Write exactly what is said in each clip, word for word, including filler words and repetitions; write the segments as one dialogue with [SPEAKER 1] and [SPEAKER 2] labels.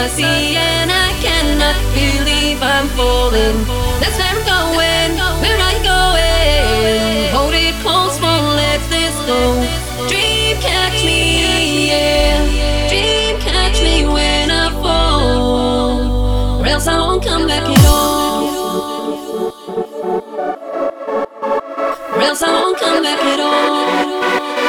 [SPEAKER 1] ecstasy, and I cannot believe I'm falling. That's where I'm going, where I going. Hold it close, won't let this go. Dream catch me, yeah. Dream catch me when I fall, or else I won't come back at all. Or else I won't come back at all.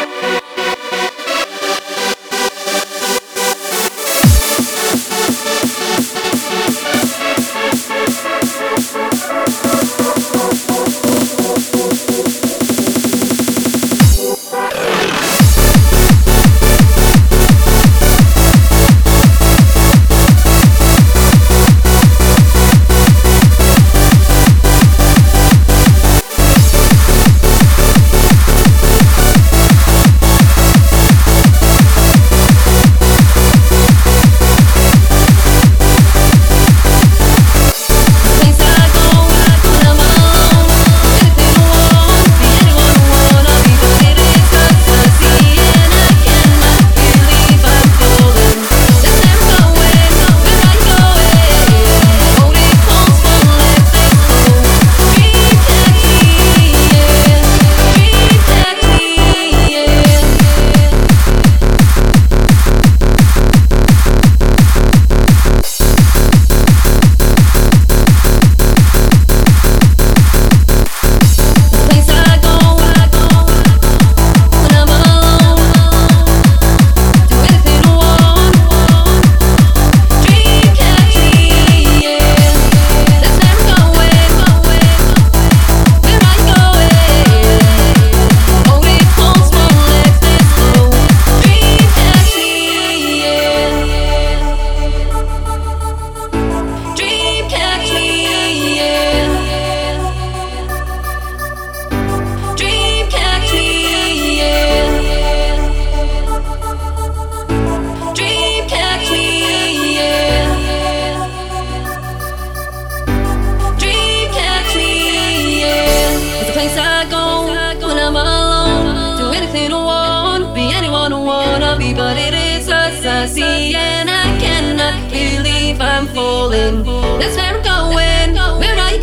[SPEAKER 1] But it is us I see, and I cannot believe I'm falling. That's where I'm going, where I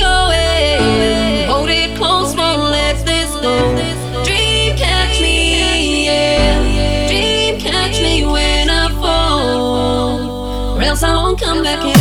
[SPEAKER 1] going. Hold it close, won't let this go. Dream catch me, yeah. Dream catch me when I fall, or else I won't come back here.